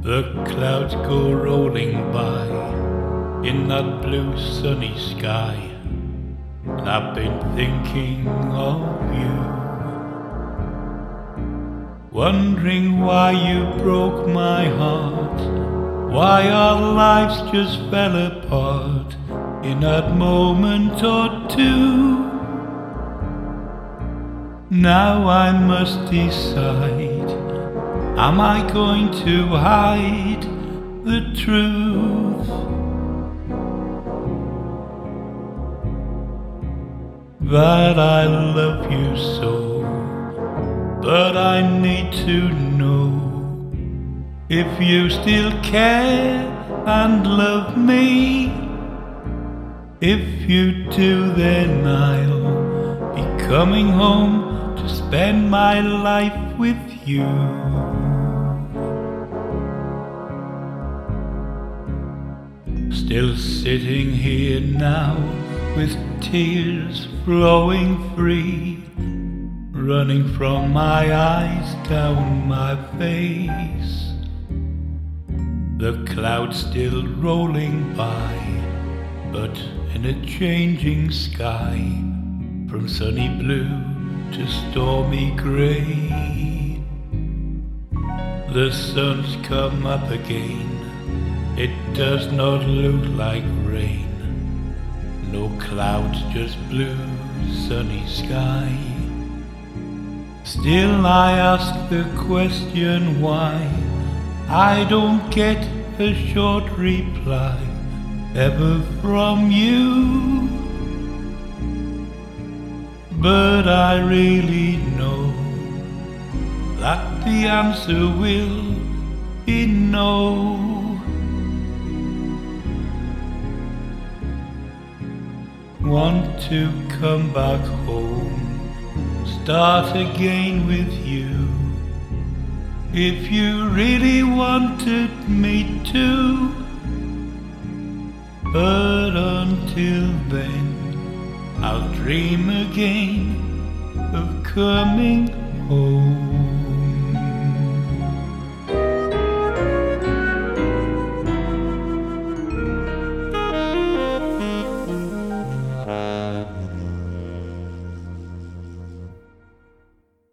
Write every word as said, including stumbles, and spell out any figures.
The clouds go rolling by in that blue sunny sky, and I've been thinking of you, wondering why you broke my heart, why our lives just fell apart in that moment or two. Now I must decide, am I going to hide the truth? That I love you so, but I need to know if you still care and love me. If you do, then I'll be coming home to spend my life with you. Still sitting here now with tears flowing free, running from my eyes down my face. The clouds still rolling by, but in a changing sky, from sunny blue to stormy grey. The sun's come up again, it does not look like rain. No clouds, just blue, sunny sky. Still I ask the question why I don't get a short reply ever from you. But I really know that the answer will be no. Want to come back home, start again with you. If you really wanted me to, but until then I'll dream again of coming